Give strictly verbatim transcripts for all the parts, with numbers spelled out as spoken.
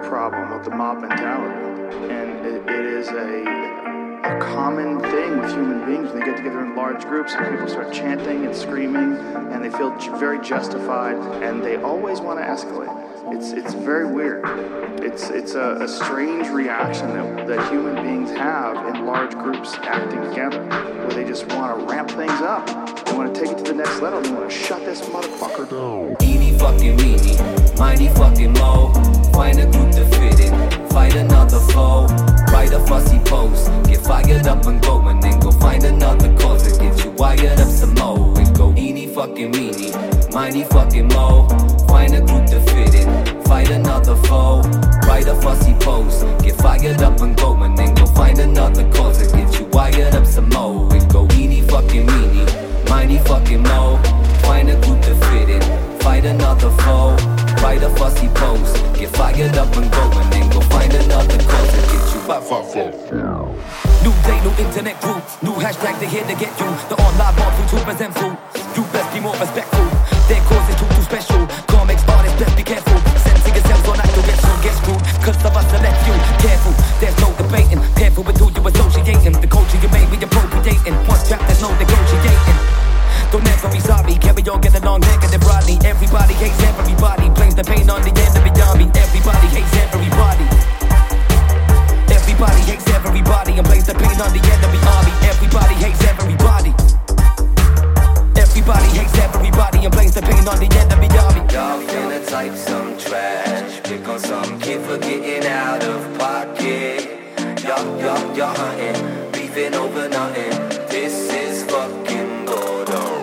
problem with the mob mentality, and it, it is a a common thing with human beings when they get together in large groups and people start chanting and screaming and they feel ju- very justified and they always want to escalate. It's it's very weird. It's it's a, a strange reaction that, that human beings have in large groups acting together, where they just want to ramp things up. They want to take it to the next level. They want to shut this motherfucker down. Eeny fucking meeny, miny fucking mo. Find a group to fit in, fight another foe. Write a fussy post, get fired up and go, and then go find another cause that gets you wired up some more. And go eeny fucking meeny, miny fucking mo. Find a group to fit in, fight another foe. Write a fussy post, get fired up and go, and then go find another cause that gets you wired up some more. And go eeny fucking meeny, miny fucking mo. Find a group to fit in, fight another foe. Write a fussy post, get fired up and go, and then go find another cause that gets you back. New day, new internet group, new hashtag, they here to get you. The online mob who to present food. You best be more respectful. Their cause is too, too special. Comics artists, best be careful. Sensing yourselves on that direction, get screwed. Cause of us select you, careful. There's no debating. Careful with who you associating. The culture you made, we appropriating. Once trapped, there's no negotiating. Don't ever be sorry, can we all get along negative Rodney? Everybody hates everybody, blames the pain on the enemy army. Everybody hates everybody. Everybody hates everybody and blames the pain on the enemy army. Everybody hates everybody. Everybody hates everybody and blames the pain on the enemy army. Y'all finna type some trash, pick on some kid for getting out of pocket. Y'all, y'all, y'all hunting, beefing over nothing. This is fucking Gordo.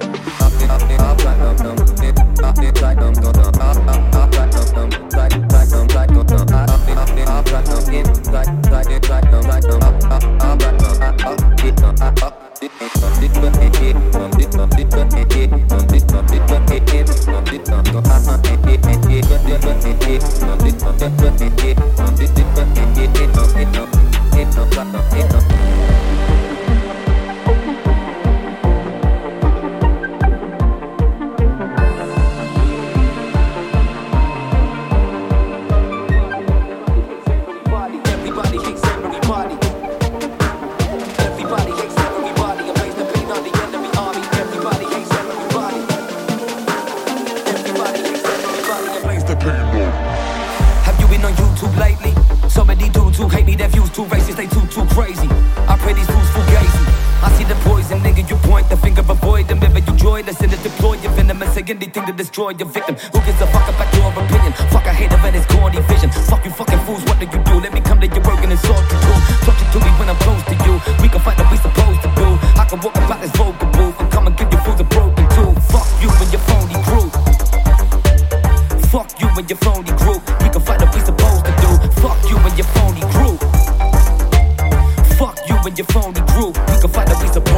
Have you been on YouTube lately? So many dudes who hate me, their views too racist, they too, too crazy. I pray these fools fugazi. I see the poison, nigga, you point the finger, avoid them. If you joyless and to deploy your venom and say anything to destroy your victim. Who gives a fuck about your opinion? Fuck, I hate him and his corny vision. Fuck you fucking fools, what do you do? Let me come to your work and insult you too. Talk you to me when I'm close to you. We can fight what we supposed to do. I can walk about this vocal booth and come and give you fools a broken tooth. Fuck you and your phony crew. Fuck you and your phony crew. We can fight what we supposed to do. Fuck you and your phony crew. Fuck you and your phony crew. We can fight what we supposed to do.